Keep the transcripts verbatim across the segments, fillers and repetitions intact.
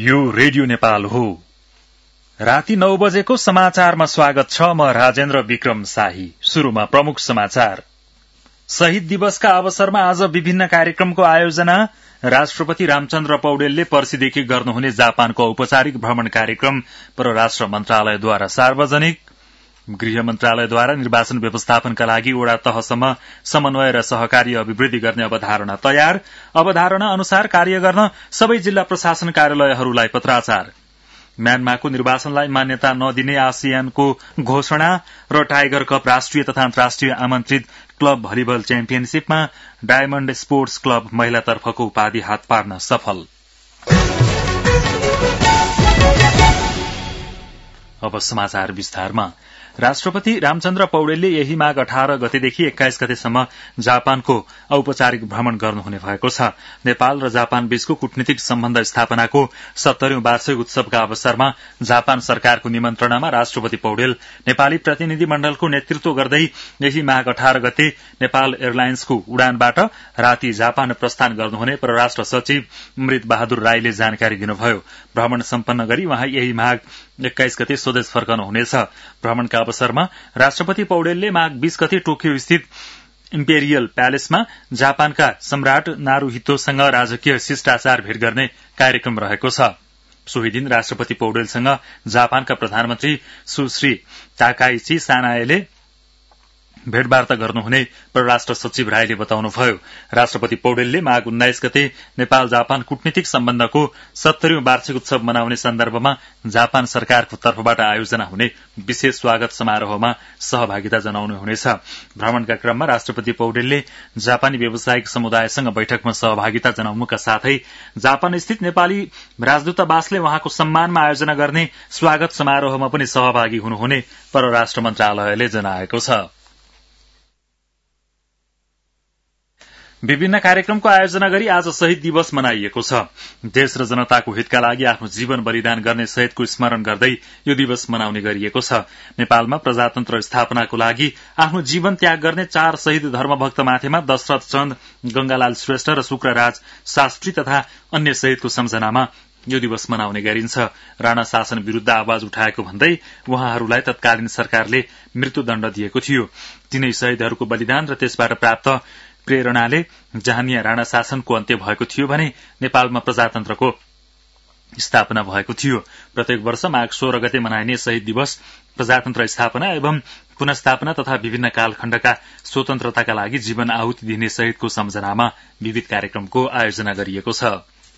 यो रेडियो नेपाल हो। राति नौ बजेको समाचारमा स्वागत छ। म राजेन्द्र विक्रम शाही। शुरूमा प्रमुख समाचार। शहीद दिवसका अवसरमा आज विभिन्न कार्यक्रमको आयोजना। राष्ट्रपति रामचन्द्र पौडेलले पर्सिदेखि गर्नुहुने जापानको औपचारिक भ्रमण कार्यक्रम परराष्ट्र मन्त्रालयद्वारा सार्वजनिक। गृह मन्त्रालयद्वारा निर्वाचन व्यवस्थापनका लागि वडा तहसम्म समन्वय र सहकारी अभिवृद्धि गर्ने अवधारणा तयार। अवधारणा अनुसार कार्य गर्न सबै जिल्ला प्रशासन कार्यालयहरूलाई पत्राचार। म्यानमारको निर्वाचनलाई मान्यता नदिने आसियानको घोषणा र टाइगर कप राष्ट्रिय तथा अन्तर्राष्ट्रिय आमन्त्रित क्लब भलिबल च्याम्पियनशीपमा डायमण्ड स्पोर्ट्स क्लब महिलातर्फको उपाधि हात पार्न सफल। अब समाचार विस्तारमा। राष्ट्रपति रामचन्द्र पौडेलले यही माघ अठार गतेदेखि एक्काइस गतेसम्म जापानको औपचारिक भ्रमण गर्नुहुने भएको छ। नेपाल र जापान बीचको कूटनीतिक सम्बन्ध स्थापनाको सत्तरीौं वार्षिक उत्सवका अवसरमा जापान सरकारको निमन्त्रणामा राष्ट्रपति पौडेल नेपाली प्रतिनिधि मण्डलको नेतृत्व गर्दै यही माघ अठार गते नेपाल एयरलाइन्सको उडानबाट राति जापान प्रस्थान गर्नुहुने परराष्ट्र सचिव अमृत बहादुर राईले जानकारी दिनुभयो। भ्रमण सम्पन्न गरी उहाँ यही माघ एक्काइस गते स्वदेश फर्कनुहुनेछ। भ्रमणका अवसरमा राष्ट्रपति पौडेलले माघ बीस गते टोकियो स्थित इम्पेरियल प्यालेसमा जापानका सम्राट नारुहितोसँग राजकीय शिष्टाचार भेट गर्ने कार्यक्रम रहेको छ। सोही दिन राष्ट्रपति पौडेलसँग जापानका प्रधानमन्त्री सुश्री ताकाइची सानाएले भेटवार्ता गर्नुहुने परराष्ट्र सचिव राईले बताउनुभयो। राष्ट्रपति पौडेलले माघ उन्नाइस गते नेपाल जापान कूटनीतिक सम्बन्धको सत्तरीौं वार्षिक उत्सव मनाउने सन्दर्भमा जापान सरकारको तर्फबाट आयोजना हुने विशेष स्वागत समारोहमा सहभागिता जनाउनु हुनेछ। भ्रमणका क्रममा राष्ट्रपति पौडेलले जापानी व्यावसायिक समुदायसँग बैठकमा सहभागिता जनाउनुका साथै जापान स्थित नेपाली राजदूतावासले उहाँको सम्मानमा आयोजना गर्ने स्वागत समारोहमा पनि सहभागी हुनुहुने परराष्ट्र मन्त्रालयले जनाएको छ। विभिन्न कार्यक्रमको आयोजना गरी आज शहीद दिवस मनाइएको छ। देश र जनताको हितका लागि आफ्नो जीवन बलिदान गर्ने शहीदको स्मरण गर्दै यो दिवस मनाउने गरिएको छ। नेपालमा प्रजातन्त्र स्थापनाको लागि आफ्नो जीवन त्याग गर्ने चार शहीद धर्मभक्तमाथिमा दशरथ चन्द, गंगालाल श्रेष्ठ र शुक्रराज शास्त्री तथा अन्य शहीदको सम्झनामा यो दिवस मनाउने गरिन्छ। राणा शासन विरूद्ध आवाज उठाएको भन्दै उहाँहरूलाई तत्कालीन सरकारले मृत्युदण्ड दिएको थियो। तीनै शहीदहरूको बलिदान र त्यसबाट प्राप्त प्रेरणाले जहानिया राणा शासनको अन्त्य भएको थियो भने नेपालमा प्रजातन्त्रको स्थापना भएको थियो। प्रत्येक वर्ष माघ सोह्र गते मनाइने शहीद दिवस प्रजातन्त्र स्थापना एवं पुनस्थापना तथा विभिन्न कालखण्डका स्वतन्त्रताका लागि जीवन आहुति दिने शहीदको सम्झनामा विविध कार्यक्रमको आयोजना गरिएको छ।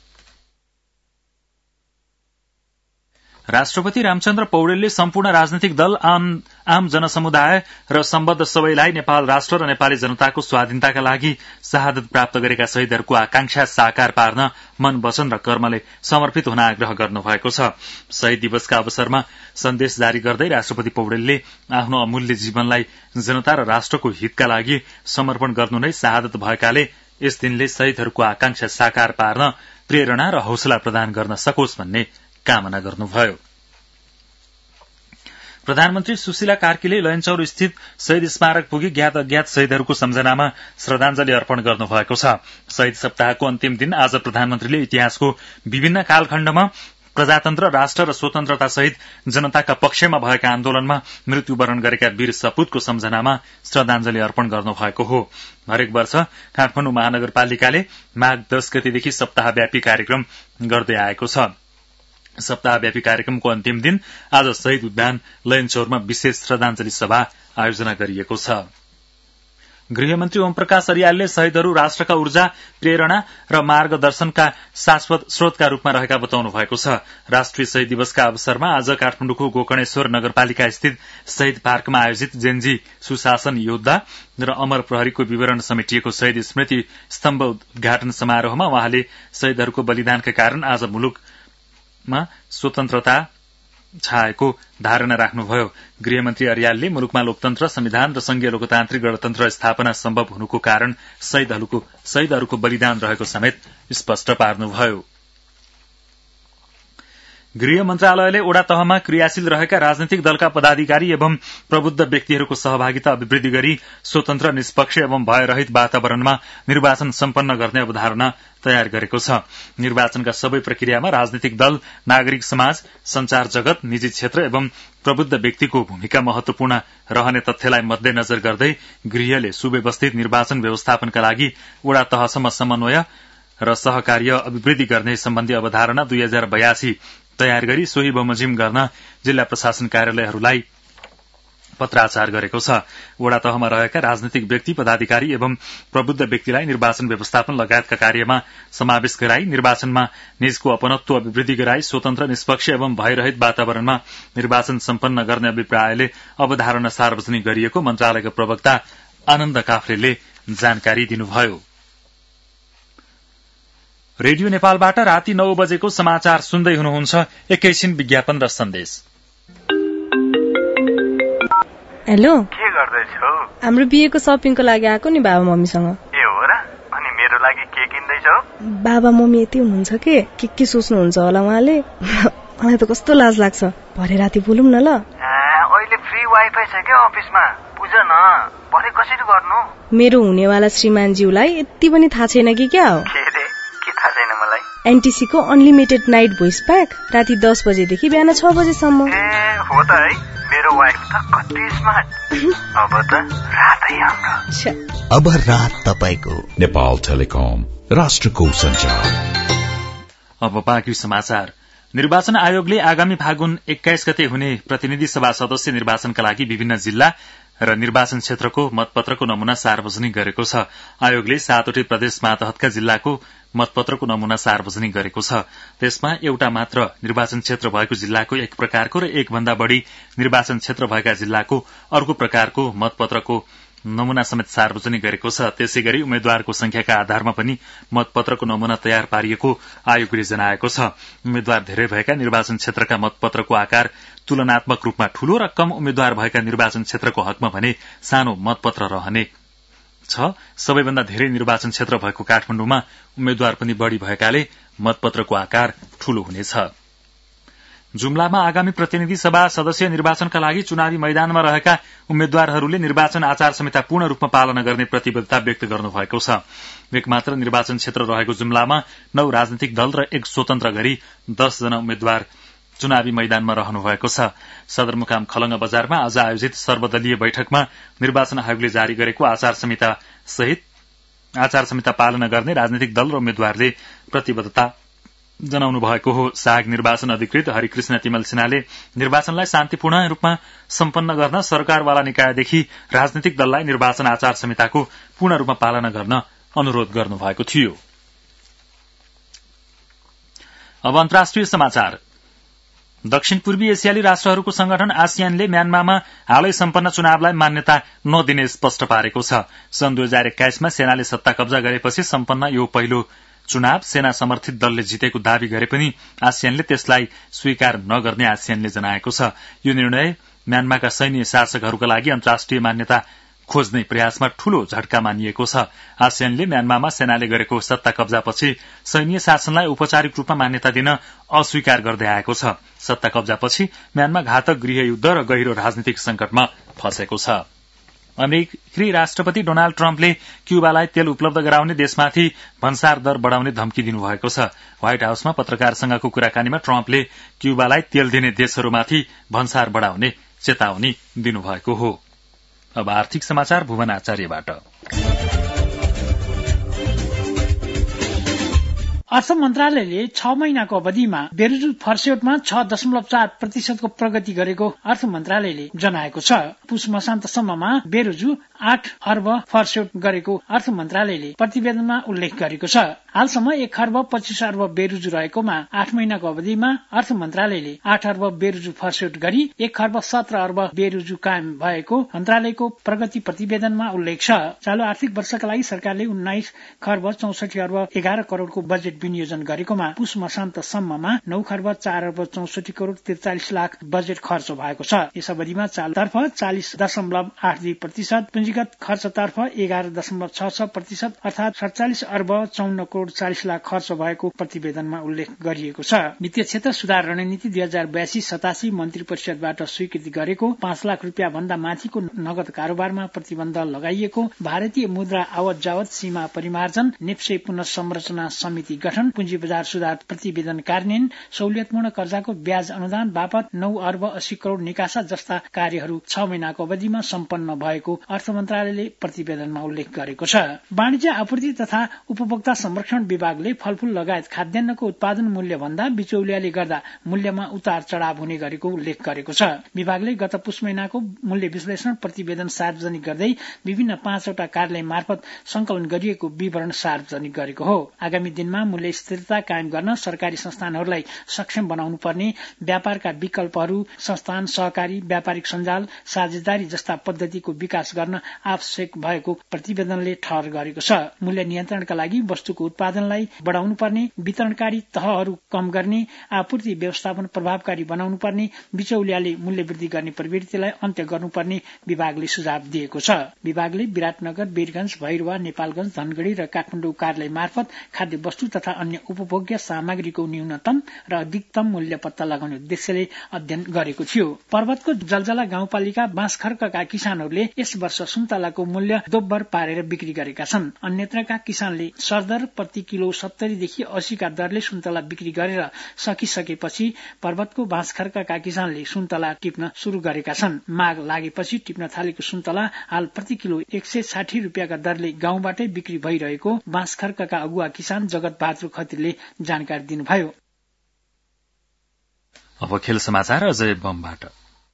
राष्ट्रपति रामचन्द्र पौडेलले सम्पूर्ण राजनैतिक दल, आम, आम जनसमुदाय र सम्बद्ध सबैलाई नेपाल राष्ट्र र नेपाली जनताको स्वाधीनताका लागि शहादत प्राप्त गरेका शहीदहरूको आकांक्षा साकार पार्न मन, वचन र कर्मले समर्पित हुन आग्रह गर्नुभएको छ। शहीद दिवसका अवसरमा सन्देश जारी गर्दै राष्ट्रपति पौडेलले आफ्नो अमूल्य जीवनलाई जनता र राष्ट्रको हितका लागि समर्पण गर्नु नै शहादत भएकाले यस दिनले शहीदहरूको आकांक्षा साकार पार्न प्रेरणा र हौसला प्रदान गर्न सकोस् भन्ने कामना गर्नुभयो। प्रधानमन्त्री सुशीला कार्कीले लयनचौर स्थित शहीद स्मारक पुगी ज्ञात अज्ञात शहीदहरूको सम्झनामा श्रद्धाञ्जली अर्पण गर्नुभएको छ। शहीद सप्ताहको अन्तिम दिन आज प्रधानमन्त्रीले इतिहासको विभिन्न कालखण्डमा प्रजातन्त्र, राष्ट्र र स्वतन्त्रता सहित जनताका पक्षमा भएका आन्दोलनमा मृत्युवरण गरेका वीर सपूतको सम्झनामा श्रद्धाञ्जली अर्पण गर्नुभएको हो। हरेक वर्ष काठमाडौँ महानगरपालिकाले माघ दश गतेदेखि सप्ताहव्यापी कार्यक्रम गर्दै आएको छ। सप्ताहव्यापी कार्यक्रमको अन्तिम दिन आज शहीद उद्यान लयनचौरमा विशेष श्रद्धाञ्जली सभा आयोजना गरिएको छ। गृहमन्त्री ओमप्रकाश अरियालले शहीदहरू राष्ट्रका ऊर्जा, प्रेरणा र मार्गदर्शनका शाश्वत स्रोतका रूपमा रहेका बताउनु भएको छ। राष्ट्रिय शहीद दिवसका अवसरमा आज काठमाडौँको गोकर्णेश्वर नगरपालिका स्थित शहीद पार्कमा आयोजित जेन्जी सुशासन योद्धा र अमर प्रहरीको विवरण समेटिएको शहीद स्मृति स्तम्भ उद्घाटन समारोहमा उहाँले शहीदहरूको बलिदानका कारण आज मुलुकमा स्वतन्त्रता छाएको धारणा राख्नुभयो। गृहमन्त्री अरियालले मुलुकमा लोकतन्त्र, संविधान र संघीय लोकतान्त्रिक गणतन्त्र स्थापना सम्भव हुनुको कारण शहीदहरूको शहीदहरूको बलिदान रहेको समेत स्पष्ट पार्नुभयो। गृह मन्त्रालयले वडा तहमा क्रियाशील रहेका राजनैतिक दलका पदाधिकारी एवं प्रबुद्ध व्यक्तिहरूको सहभागिता अभिवृद्धि गरी स्वतन्त्र निष्पक्ष एवं भयरहित वातावरणमा निर्वाचन सम्पन्न गर्ने अवधारणा तयार गरेको छ। निर्वाचनका सबै प्रक्रियामा राजनैतिक दल, नागरिक समाज, संचार जगत, निजी क्षेत्र एवं प्रबुद्ध व्यक्तिको भूमिका महत्वपूर्ण रहने तथ्यलाई मध्यनजर गर्दै गृहले सुव्यवस्थित निर्वाचन व्यवस्थापनका लागि वडा तहसम्म समन्वय र सहकार्य अभिवृद्धि गर्ने सम्बन्धी अवधारणा दुई हजार बयासी तयार गरी सोही बमोजिम गर्न जिल्ला प्रशासन कार्यालयहरूलाई पत्राचार गरेको छ। वडा तहमा रहेका राजनैतिक व्यक्ति, पदाधिकारी एवं प्रबुद्ध व्यक्तिलाई निर्वाचन व्यवस्थापन लगायतका कार्यमा समावेश गराई निर्वाचनमा निजको अपनत्व अभिवृद्धि गराई स्वतन्त्र निष्पक्ष एवं भयरहित वातावरणमा निर्वाचन सम्पन्न गर्ने अभिप्रायले अवधारणा सार्वजनिक गरिएको मन्त्रालयका प्रवक्ता आनन्द काफ्लेले जानकारी दिनुभयो। रेडियो नेपालबाट राति नौ बजेको समाचार सुन्दै हुनुहुन्छ। एकैछिन विज्ञापन र सन्देश। हेलो, के गर्दैछौ? हाम्रो बिहेको सपिङको लागि आएको नि बाबा मम्मीसँग। ए हो र? अनि मेरो लागि के किन्दैछौ? बाबा मम्मी यति हुनुहुन्छ के के के सोच्नुहुन्छ होला उहाँले। मलाई त कस्तो लाज लाग्छ। भरे राति बोलौँ न ल। अहिले फ्री वाइफाई छ के अफिसमा? बुझ न, भरे कसरी गर्नु? मेरो हुनेवाला श्रीमानज्यूलाई यति पनि थाहा छैन कि क्या हो? के रे? के थाहा छैन मलाई? एनटीसी को अनलिमिटेड नाइट भोइस प्याक राति दस बजेदेखि बिहान छ बजेसम्म। ए हो त है, मेरो वाइफ त कति स्मार्ट। अब त रातै हाम्रो। अब रात तपाईको। नेपाल टेलिकम, राष्ट्रको सञ्चार। अब बाँकी समाचार। निर्वाचन आयोगले आगामी फागुन एक्काइस गते हुने प्रतिनिधि सभा सदस्य निर्वाचनका लागि विभिन्न जिल्ला र निर्वाचन क्षेत्रको मतपत्रको नमूना सार्वजनिक गरेको छ। आयोगले सातवटै प्रदेश मातहतका जिल्लाको मतपत्रको नमूना सार्वजनिक गरेको छ। त्यसमा एउटा मात्र निर्वाचन क्षेत्र भएको जिल्लाको एक प्रकारको र एक भन्दा बढ़ी निर्वाचन क्षेत्र भएका जिल्लाको अर्को प्रकारको मतपत्रको नमूना समेत सार्वजनिक गरेको छ। त्यसैगरी उम्मेद्वारको संख्याका आधारमा पनि मतपत्रको नमूना तयार पारिएको आयोगले जनाएको छ। उम्मेद्वार धेरै भएका निर्वाचन क्षेत्रका मतपत्रको आकार तुलनात्मक रूपमा ठूलो र कम उम्मेद्वार भएका निर्वाचन क्षेत्रको हकमा भने सानो मतपत्र रहने छ। सबैभन्दा धेरै निर्वाचन क्षेत्र भएको काठमाडौँमा उम्मेद्वार पनि बढ़ी भएकाले मतपत्रको आकार ठूलो हुनेछ। जुम्लामा आगामी प्रतिनिधि सभा सदस्य निर्वाचनका लागि चुनावी मैदानमा रहेका उम्मेद्वारहरूले निर्वाचन आचार संहिता पूर्ण रूपमा पालना गर्ने प्रतिबद्धता व्यक्त गर्नुभएको छ। एकमात्र निर्वाचन क्षेत्र रहेको जुम्लामा नौ राजनैतिक दल र एक स्वतन्त्र गरी दस जना उम्मेद्वार चुनावी मैदानमा रहनु भएको छ। सदरमुकाम खलंगा बजारमा आज आयोजित सर्वदलीय बैठकमा निर्वाचन आयोगले जारी गरेको आचार संहिता सहित आचार संहिता पालना गर्ने राजनैतिक दल र उम्मेद्वारले प्रतिबद्धता जनाउनु भएको हो। सहायक निर्वाचन अधिकृत हरिकृष्ण तिमल सिन्हाले निर्वाचनलाई शान्तिपूर्ण रूपमा सम्पन्न गर्न सरकारवाला निकायदेखि राजनैतिक दललाई निर्वाचन आचार संहिताको पूर्ण रूपमा पालना गर्न अनुरोध गर्नुभएको थियो। अब अन्तर्राष्ट्रिय समाचार। दक्षिण पूर्वी एसियाली राष्ट्रहरूको संगठन आसियानले म्यानमारमा हालै सम्पन्न चुनावलाई मान्यता नदिने स्पष्ट पारेको छ। सन् दुई हजार एक्काइसमा सेनाले सत्ता कब्जा गरेपछि सम्पन्न यो पहिलो चुनाव सेना समर्थित दलले जितेको दावी गरे पनि आसियानले त्यसलाई स्वीकार नगर्ने आसियानले जनाएको छ। यो निर्णय म्यानमारका सैन्य शासकहरूका लागि अन्तर्राष्ट्रिय मान्यता खोज्ने प्रयासमा ठूलो झट्का मानिएको छ। आसियानले म्यानमारमा सेनाले गरेको सत्ता कब्जापछि सैन्य शासनलाई औपचारिक रूपमा मान्यता दिन अस्वीकार गर्दै आएको छ। सत्ता कब्जापछि म्यानमा घातक गृहयुद्ध र गहिरो राजनीतिक संकटमा फँसेको छ। अमेरिकी राष्ट्रपति डोनाल्ड ट्रम्पले क्यूबालाई तेल उपलब्ध गराउने देशमाथि भन्सार दर बढ़ाउने धम्की दिनुभएको छ। व्हाइट हाउसमा पत्रकारसँगको कुराकानीमा ट्रम्पले क्यूबालाई तेल दिने देशहरूमाथि भन्सार बढ़ाउने चेतावनी दिनुभएको हो। अब आर्थिक समाचार भुवन आचार्यबाट। अर्थ मन्त्रालयले छ महिनाको अवधिमा बेरोजु फर्स्यौटमा छ दशमलव चार प्रतिशतको प्रगति गरेको अर्थ मन्त्रालयले जनाएको छ। पुष मसान्तसम्ममा बेरोजु आठ अर्ब फर्स्यौट गरेको अर्थ मन्त्रालयले प्रतिवेदनमा उल्लेख गरेको छ। हालसम्म एक अर्ब पच्चीस अर्ब बेरोजु रहेकोमा आठ महिनाको अवधिमा अर्थ मन्त्रालयले आठ अर्ब बेरोजु फर्स्यौट गरी एक अर्ब सत्र अर्ब बेरोजु कायम भएको मन्त्रालयको प्रगति प्रतिवेदनमा उल्लेख छ। चालू आर्थिक वर्षका लागि सरकारले उन्नाइस खर्ब चौसठी अर्ब एघार करोड़को बजेट विनियोजन गरेकोमा पुष मसान्तसम्ममा नौ खर्ब चार अर्ब चौसठी करोड़ त्रिचालिस लाख बजेट खर्च भएको छ। यस अवधिमा चालुतर्फ चालिस दशमलव आठ दुई प्रतिशत, पुँजीगत खर्चतर्फ एघार दशमलव छ छ प्रतिशत अर्थात सडचालिस अर्ब चौन्न करोड़ करोड़ चालिस लाख खर्च भएको प्रतिवेदनमा उल्लेख गरिएको छ। वित्तीय क्षेत्र सुधार रणनीति दुई हजार बयासी सतासी मन्त्री परिषदबाट स्वीकृति गरेको पाँच लाख रुपियाँ भन्दा माथिको नगद कारोबारमा प्रतिबन्ध लगाइएको, भारतीय मुद्रा आवत जावत सीमा परिमार्जन, नेप्से पुनः संरचना समिति गठन, पुँजी बजार सुधार प्रतिवेदन कार्यान्वयन, सहुलियतपूर्ण कर्जाको ब्याज अनुदान बापत नौ अर्ब अस्सी करोड़ निकासा जस्ता कार्यहरू छ महिनाको अवधिमा सम्पन्न भएको अर्थ मन्त्रालयले प्रतिवेदनमा उल्लेख गरेको छ। वाणिज्य आपूर्ति तथा उपभोक्ता संरक्षण विभागले फलफूल लगायत खाद्यान्नको उत्पादन मूल्य भन्दा बिचौलियाले गर्दा मूल्यमा उतार चढ़ाव हुने गरेको उल्लेख गरेको छ। विभागले गत पुस महिनाको मूल्य विश्लेषण प्रतिवेदन सार्वजनिक गर्दै विभिन्न पाँचवटा कार्यालय मार्फत संकलन गरिएको विवरण सार्वजनिक गरेको हो। आगामी दिनमा मूल्य स्थिरता कायम गर्न सरकारी संस्थानहरूलाई सक्षम बनाउनु पर्ने, व्यापारका विकल्पहरू, संस्थान सहकारी व्यापारिक सञ्जाल, साझेदारी जस्ता पद्धतिको विकास गर्न आवश्यक भएको प्रतिवेदनले ठहर गरेको छ। मूल्य नियन्त्रणका लागि वस्तुको उत्पादनलाई बढ़ाउनु पर्ने, वितरणकारी तहहरू कम गर्ने, आपूर्ति व्यवस्थापन प्रभावकारी बनाउनु पर्ने, बिचौलियाले मूल्य वृद्धि गर्ने प्रवृत्तिलाई अन्त्य गर्नुपर्ने विभागले सुझाव दिएको छ। विभागले विराटनगर, वीरगंज, भैरवा, नेपालगंज, धनगढ़ी र काठमाडौँ कार्यालय मार्फत खाद्य वस्तु तथा अन्य उपभोग्य सामग्रीको न्यूनतम र अधिकतम मूल्य पत्ता लगाउने उद्देश्यले अध्ययन गरेको थियो। पर्वतको जलजला गाउँपालिका बाँसखर्कका किसानहरूले यस वर्ष सुन्तलाको मूल्य दोब्बर पारेर बिक्री गरेका छन्। अन्यत्रका किसानले सरदर प्रति किलो सत्तरीदेखि अस्सीका दरले सुन्तला बिक्री गरेर सकिसकेपछि पर्वतको बाँसखर्कका किसानले सुन्तला टिप्न शुरू गरेका छन्। माग लागेपछि टिप्न थालेको सुन्तला हाल प्रति किलो एक सय साठी रुपियाँका दरले गाउँबाटै बिक्री भइरहेको बाँसखर्कका अगुवा किसान जगत बहादुर खत्रीले जानकारी दिनुभयो। अब खेल समाचार अजय बमबाट।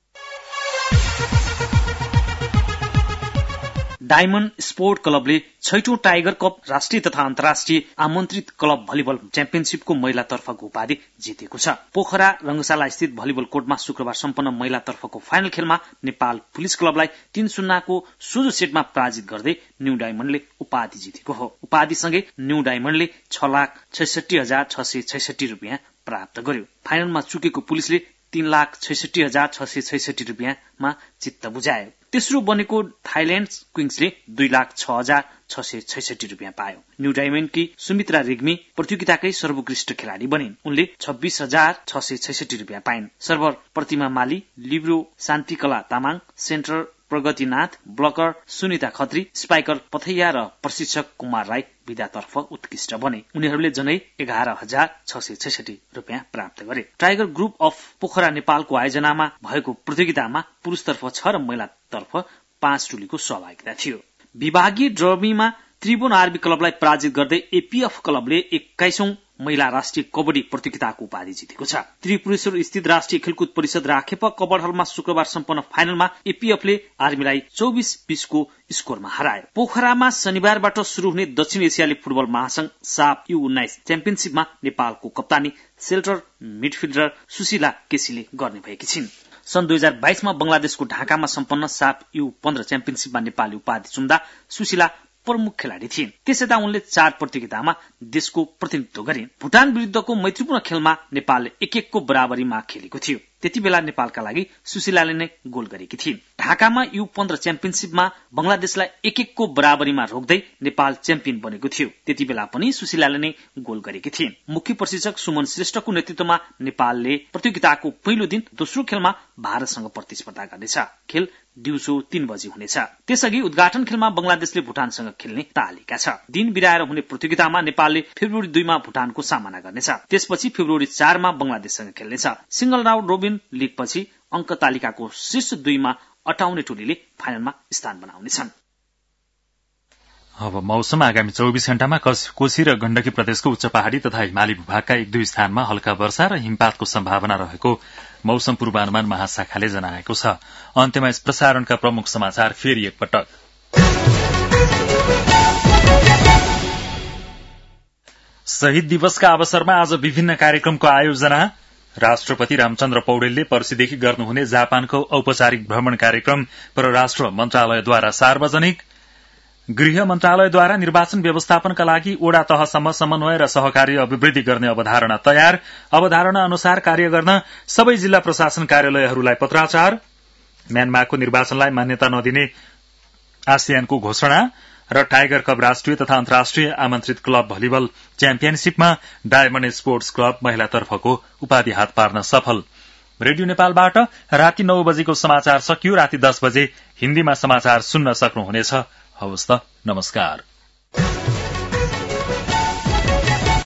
डायमण्ड स्पोर्ट क्लबले छैटौं टाइगर कप राष्ट्रिय तथा अन्तर्राष्ट्रिय आमन्त्रित क्लब भलिबल च्याम्पियनशीपको महिला तर्फको उपाधि जितेको छ। पोखरा रंगशाला स्थित भलिबल कोर्टमा शुक्रबार सम्पन्न महिला तर्फको फाइनल खेलमा नेपाल पुलिस क्लबलाई तीन शून्यको सोझो सेटमा पराजित गर्दै न्यू डायमण्डले उपाधि जितेको हो। उपाधिसँगै न्यू डायमण्डले छ लाख छैसठी हजार छ सय छैसठी रुपियाँ प्राप्त गर्यो। फाइनलमा चुकेको पुलिसले तीन लाख छैसठी हजार छ सय छैसठी रुपियाँमा चित्त बुझायो। तेस्रो बनेको थाइल्याण्ड क्विन्सले दुई लाख छ हजार छ सय छैसठी रुपियाँ पायो। न्यू डायमण्डकी सुमित्रा रेग्मी प्रतियोगिताकै सर्वोत्कृष्ट खेलाड़ी बनिन्। उनले छब्बीस हजार छ सय छैसठी रुपियाँ पाइन्। Server Pratima Mali, libero Shantikala Tamang, centre Pragatinath, blocker Sunita Khatri, spiker Pathaiya र प्रशिक्षक कुमार राई विधातर्फ उत्कृष्ट बने। उनीहरूले जनै एघार हजार छ सय छैसठी रुपियाँ प्राप्त गरे। टाइगर ग्रुप अफ पोखरा नेपालको आयोजनामा भएको प्रतियोगितामा पुरुषतर्फ छ र महिलातर्फ पाँच टोलीको सहभागिता थियो। विभागीय ड्रमीमा त्रिभुवन आरबी क्लबलाई पराजित गर्दै एपीएफ क्लबले एक्काइसौं महिला राष्ट्रिय कबड्डी प्रतियोगिताको उपाधि जितेको छ। त्रिपुरेश्वर स्थित राष्ट्रिय खेलकुद परिषद राखेप कबड हलमा शुक्रबार सम्पन्न फाइनलमा एपीएफले आर्मीलाई चौबिस बीसको स्कोरमा हरायो। पोखरामा शनिबारबाट शुरू हुने दक्षिण एसियाली फुटबल महासंघ साफ यू उन्नाइस च्याम्पियनशीपमा नेपालको कप्तानी सेल्टर मिडफिल्डर सुशीला केसीले गर्ने भएकी छिन्। सन् दुई हजार बाइसमा बंगलादेशको ढाकामा सम्पन्न साफ यू पन्ध्र च्याम्पियनशीपमा नेपालले उपाधि चुम्दा सुशीला प्रमुख खेलाड़ी थिइन्। त्यसयता उनले चार प्रतियोगितामा देशको प्रतिनिधित्व गरिन्। भुटान विरुद्धको मैत्रीपूर्ण खेलमा नेपालले एक एकको बराबरीमा खेलेको थियो। त्यति बेला नेपालका लागि सुशीलाले नै गोल गरेकी थिइन्। ढाकामा यू पन्ध्र च्याम्पियनशीपमा बंगलादेशलाई एक एकको बराबरीमा रोक्दै नेपाल च्याम्पियन बनेको थियो। त्यति बेला पनि सुशीलाले नै गोल गरेकी थिइन्। मुख्य प्रशिक्षक सुमन श्रेष्ठको नेतृत्वमा नेपालले प्रतियोगिताको पहिलो दिन दोस्रो खेलमा भारतसँग प्रतिस्पर्धा गर्नेछ। खेल दिउँसो तीन बजी हुनेछ। त्यसअघि उद्घाटन खेलमा बंगलादेशले भुटानसँग खेल्ने तालिका छ। दिन बिराएर हुने प्रतियोगितामा नेपालले फेब्रुअरी दुईमा भुटानको सामना गर्नेछ। त्यसपछि फेब्रुअरी चारमा बंगलादेशसँग खेल्नेछ। सिंगल राउन्ड रोबिन लीगपछि अंक तालिकाको शीर्ष दुईमा अटाउने टोलीले फाइनलमा स्थान बनाउनेछन्। अब मौसम। आगामी चौबीस घण्टामा कोशी र गण्डकी प्रदेशको उच्च पहाड़ी तथा हिमाली भूभागका एक दुई स्थानमा हल्का वर्षा र हिमपातको सम्भावना रहेको मौसम पूर्वानुमान महाशाखाले जनाएको छ। अन्त्यमा यस प्रसारणका प्रमुख समाचार फेरि एकपटक। शहीद दिवसका अवसरमा आज विभिन्न कार्यक्रमको आयोजना। राष्ट्रपति रामचन्द्र पौडेलले पर्सिदेखि गर्नुहुने जापानको औपचारिक भ्रमण कार्यक्रम परराष्ट्र मन्त्रालयद्वारा सार्वजनिक। गृह मन्त्रालयद्वारा निर्वाचन व्यवस्थापनका लागि ओडा तहसम्म समन्वय र सहकारी अभिवृद्धि गर्ने अवधारणा तयार। अवधारणा अनुसार कार्य गर्न सबै जिल्ला प्रशासन कार्यालयहरूलाई पत्राचार। म्यानमारको निर्वाचनलाई मान्यता नदिने आसियानको घोषणा र टाइगर कप राष्ट्रिय तथा अन्तर्राष्ट्रिय आमन्त्रित क्लब भलिबल च्याम्पियनशीपमा डायमण्ड स्पोर्ट्स क्लब महिलातर्फको उपाधि हात पार्न सफल। रेडियो नेपालबाट राति नौ बजेको समाचार सकियो। राति दस बजे हिन्दीमा समाचार सुन्न सक्नुहुनेछ। हवस् त, नमस्कार।